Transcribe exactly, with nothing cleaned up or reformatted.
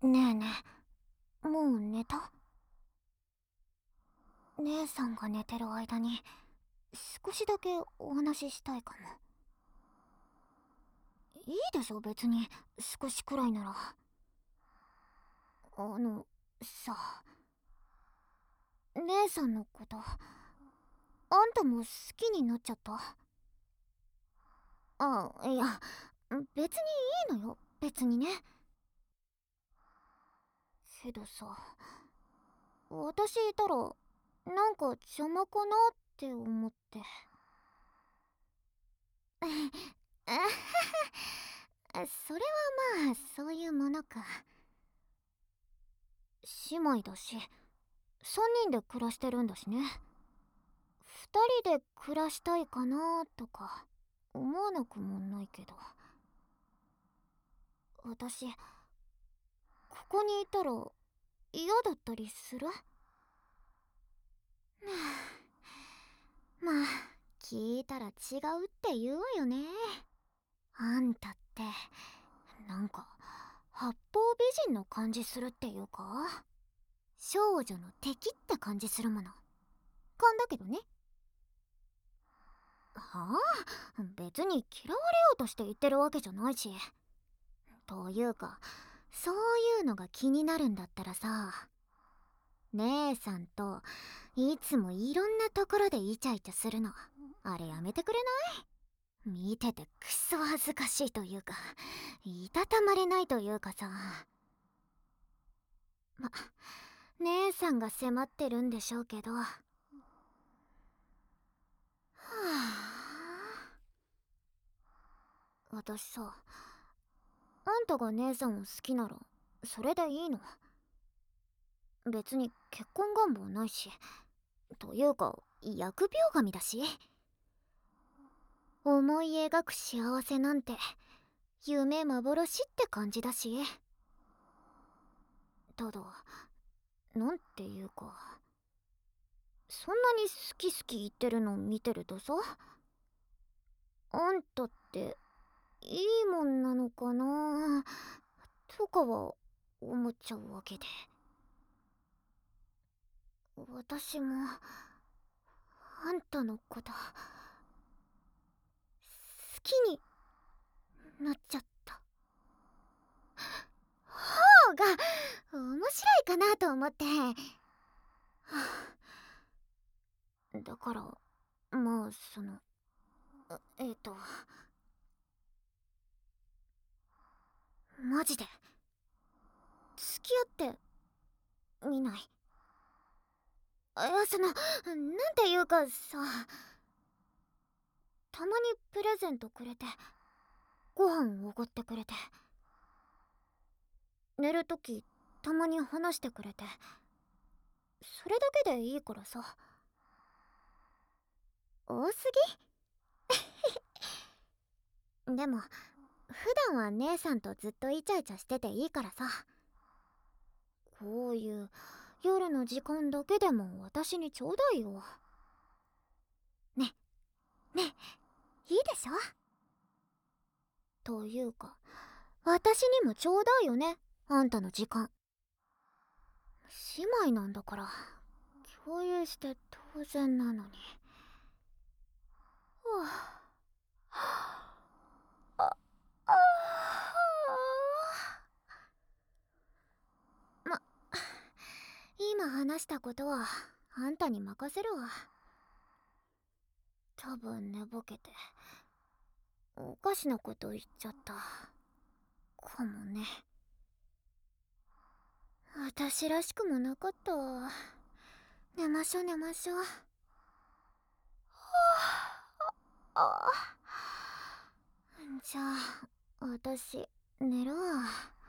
ねえねえ、もう寝た？姉さんが寝てる間に少しだけお話ししたいかも。いいでしょ別に、少しくらいなら。あのさ、姉さんのことあんたも好きになっちゃった？あ、いや、別にいいのよ、別にね。けどさ、私いたらなんか邪魔かなって思って。あはは、それはまあそういうものか。姉妹だし、さんにんで暮らしてるんだしね。ふたりで暮らしたいかなとか思わなくもないけど、私ここにいたら嫌だったりする？はあ、まあ聞いたら違うって言うわよね。あんたってなんか八方美人の感じするっていうか、少女の敵って感じするもの。勘だけどね。はあ、別に嫌われようとして言ってるわけじゃないし。というか、そういうのが気になるんだったらさ、姉さんといつもいろんなところでイチャイチャするの、あれやめてくれない？見ててくっそ恥ずかしいというか、いたたまれないというかさ。ま、姉さんが迫ってるんでしょうけど。はあ、私さ、あんたが姉さんを好きならそれでいいの。別に結婚願望ないし、というか疫病神だし、思い描く幸せなんて夢幻って感じだし。ただなんていうか、そんなに好き好き言ってるの見てるとさ、あんたっていいもんなのかなとかは思っちゃうわけで。私もあんたのこと好きになっちゃった方が面白いかなと思って。はあ、だからまあそのえっとマジで付き合ってみない？いや、そのなんていうかさ、たまにプレゼントくれて、ご飯おごってくれて、寝るときたまに話してくれて、それだけでいいからさ。多すぎ？でも普段は姉さんとずっとイチャイチャしてていいからさ。こういう夜の時間だけでも私にちょうだいよ。ねね、いいでしょ？というか私にもちょうだいよね、あんたの時間。姉妹なんだから共有して当然なのに。はあ、ああま、今話したことはあんたに任せるわ。多分寝ぼけておかしなこと言っちゃったかもね。私らしくもなかったわ。寝ましょ寝ましょ。はあ、あ、じゃあ私寝るわ。